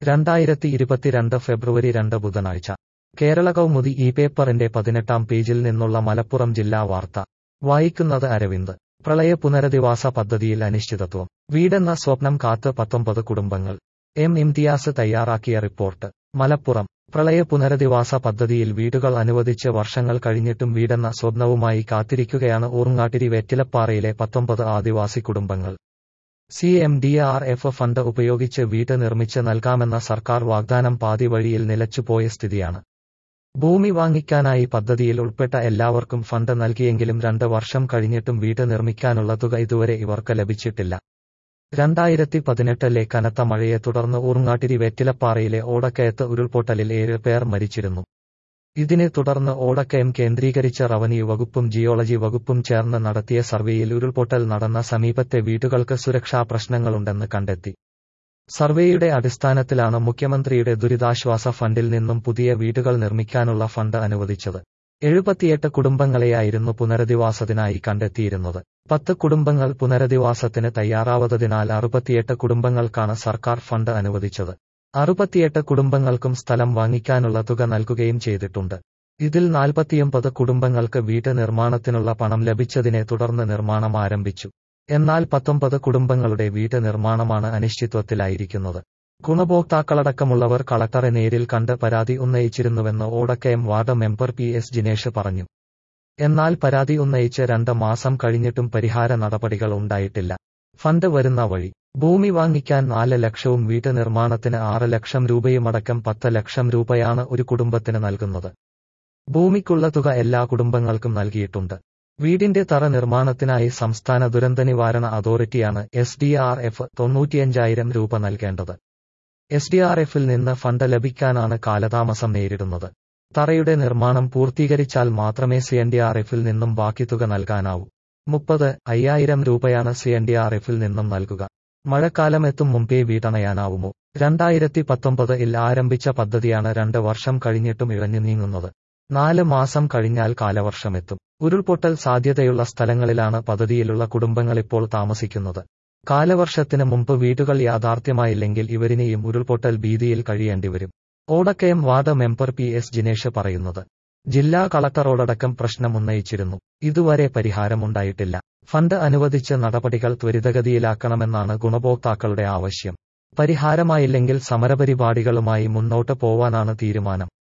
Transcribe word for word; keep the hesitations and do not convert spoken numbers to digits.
രണ്ടായിരത്തി ഇരുപത്തിരണ്ട് ഫെബ്രുവരി രണ്ട് ബുധനാഴ്ച കേരള കൗമുദി ഈ പേപ്പറിന്റെ പതിനെട്ടാം പേജിൽ നിന്നുള്ള മലപ്പുറം ജില്ലാ വാർത്ത വായിക്കുന്നത് അരവിന്ദ്. പ്രളയ പുനരധിവാസ പദ്ധതിയിൽ അനിശ്ചിതത്വം. വീടെന്ന സ്വപ്നം കാത്ത് പത്തൊമ്പത് കുടുംബങ്ങൾ. എം ഇംതിയാസ് തയ്യാറാക്കിയ റിപ്പോർട്ട്. മലപ്പുറം. പ്രളയ പുനരധിവാസ പദ്ധതിയിൽ വീടുകൾ അനുവദിച്ച് വർഷങ്ങൾ കഴിഞ്ഞിട്ടും വീടെന്ന സ്വപ്നവുമായി കാത്തിരിക്കുകയാണ് ഊർങ്ങാട്ടിരി വെറ്റിലപ്പാറയിലെ പത്തൊമ്പത് ആദിവാസി കുടുംബങ്ങൾ. C M D R F fund ഉപയോഗിച്ച് വീട് നിർമ്മിച്ച് നൽകാമെന്ന സർക്കാർ വാഗ്ദാനം പാതി വഴിയിൽ നിലച്ചുപോയ സ്ഥിതിയാണ്. ഭൂമി വാങ്ങിക്കാനായി പദ്ധതിയിൽ ഉൾപ്പെട്ട എല്ലാവർക്കും ഫണ്ട് നൽകിയെങ്കിലും രണ്ട് വർഷം കഴിഞ്ഞിട്ടും വീട് നിർമ്മിക്കാനുള്ള തുക ഇതുവരെ ഇവർക്ക് ലഭിച്ചിട്ടില്ല. രണ്ടായിരത്തി പതിനെട്ടിലെ കനത്ത മഴയെ തുടർന്ന് ഊർങ്ങാട്ടിരി വെറ്റിലപ്പാറയിലെ ഓടക്കയത്ത് ഉരുൾപൊട്ടലിൽ ഏഴ് പേർ മരിച്ചിരുന്നു. ഇതിനെ തുടർന്ന് ഓടക്കയം കേന്ദ്രീകരിച്ച റവന്യൂ വകുപ്പും ജിയോളജി വകുപ്പും ചേർന്ന് നടത്തിയ സർവേയിൽ ഉരുൾപൊട്ടൽ നടന്ന സമീപത്തെ വീടുകൾക്ക് സുരക്ഷാ പ്രശ്നങ്ങളുണ്ടെന്ന് കണ്ടെത്തി. സർവേയുടെ അടിസ്ഥാനത്തിലാണ് മുഖ്യമന്ത്രിയുടെ ദുരിതാശ്വാസ ഫണ്ടിൽ നിന്നും പുതിയ വീടുകൾ നിർമ്മിക്കാനുള്ള ഫണ്ട് അനുവദിച്ചത്. എഴുപത്തിയെട്ട് കുടുംബങ്ങളെയായിരുന്നു പുനരധിവാസത്തിനായി കണ്ടെത്തിയിരുന്നത്. പത്ത് കുടുംബങ്ങൾ പുനരധിവാസത്തിന് തയ്യാറാവാത്തതിനാൽ അറുപത്തിയെട്ട് കുടുംബങ്ങൾക്കാണ് സർക്കാർ ഫണ്ട് അനുവദിച്ചത്. അറുപത്തിയെട്ട് കുടുംബങ്ങൾക്കും സ്ഥലം വാങ്ങിക്കാനുള്ള തുക നൽകുകയും ചെയ്തിട്ടുണ്ട്. ഇതിൽ നാൽപ്പത്തിയൊമ്പത് കുടുംബങ്ങൾക്ക് വീട് നിർമ്മാണത്തിനുള്ള പണം ലഭിച്ചതിനെ തുടർന്ന് നിർമ്മാണം ആരംഭിച്ചു. എന്നാൽ പത്തൊമ്പത് കുടുംബങ്ങളുടെ വീട് നിർമ്മാണമാണ് അനിശ്ചിതത്വത്തിലായിരിക്കുന്നത്. ഗുണഭോക്താക്കളടക്കമുള്ളവർ കളക്ടറെ നേരിൽ കണ്ട് പരാതി ഉന്നയിച്ചിരുന്നുവെന്ന് Odakkayam ward member P S Jinesh പറഞ്ഞു. എന്നാൽ പരാതി ഉന്നയിച്ച് രണ്ട് മാസം കഴിഞ്ഞിട്ടും പരിഹാര നടപടികൾ ഉണ്ടായിട്ടില്ല. ഫണ്ട് വരുന്ന വഴി. ഭൂമി വാങ്ങിക്കാൻ നാല് ലക്ഷവും വീട് നിർമ്മാണത്തിന് ആറ് ലക്ഷം രൂപയുമടക്കം പത്ത് ലക്ഷം രൂപയാണ് ഒരു കുടുംബത്തിന് നൽകുന്നത്. ഭൂമിക്കുള്ള തുക എല്ലാ കുടുംബങ്ങൾക്കും നൽകിയിട്ടുണ്ട്. വീടിന്റെ തറ നിർമ്മാണത്തിനായി സംസ്ഥാന ദുരന്തനിവാരണ അതോറിറ്റിയാണ് എസ് ഡി ആർ എഫ് തൊണ്ണൂറ്റിയഞ്ചായിരം രൂപ നൽകേണ്ടത്. എസ് ഡി ആർ എഫിൽ നിന്ന് ഫണ്ട് ലഭിക്കാനാണ് കാലതാമസം നേരിടുന്നത്. തറയുടെ നിർമ്മാണം പൂർത്തീകരിച്ചാൽ മാത്രമേ സി എൻ ഡി ആർ എഫിൽ നിന്നും ബാക്കി തുക നൽകാനാവൂ. മുപ്പത് അയ്യായിരം രൂപയാണ് സി എൻ ഡി ആർ എഫിൽ നിന്നും നൽകുക. മഴക്കാലമെത്തും മുമ്പേ വീടണയാനാവുമോ? രണ്ടായിരത്തി പത്തൊമ്പതിൽ ആരംഭിച്ച പദ്ധതിയാണ് രണ്ട് വർഷം കഴിഞ്ഞിട്ടും ഇഴഞ്ഞു നീങ്ങുന്നത്. നാല് മാസം കഴിഞ്ഞാൽ കാലവർഷമെത്തും. ഉരുൾപൊട്ടൽ സാധ്യതയുള്ള സ്ഥലങ്ങളിലാണ് പദ്ധതിയിലുള്ള കുടുംബങ്ങളിപ്പോൾ താമസിക്കുന്നത്. കാലവർഷത്തിന് മുമ്പ് വീടുകൾ യാഥാർത്ഥ്യമായില്ലെങ്കിൽ ഇവരിനെയും ഉരുൾപൊട്ടൽ ഭീതിയിൽ കഴിയേണ്ടിവരും. Odakkayam ward member P S Jinesh പറയുന്നത്. ജില്ലാ കളക്ടറോടക്കം പ്രശ്നം ഉന്നയിച്ചിരുന്നു. ഇതുവരെ പരിഹാരമുണ്ടായിട്ടില്ല. ഫണ്ട് അനുവദിച്ച് നടപടികൾ ത്വരിതഗതിയിലാക്കണമെന്നാണ് ഗുണഭോക്താക്കളുടെ ആവശ്യം. പരിഹാരമായില്ലെങ്കിൽ സമരപരിപാടികളുമായി മുന്നോട്ട് പോവാനാണ് തീരുമാനം.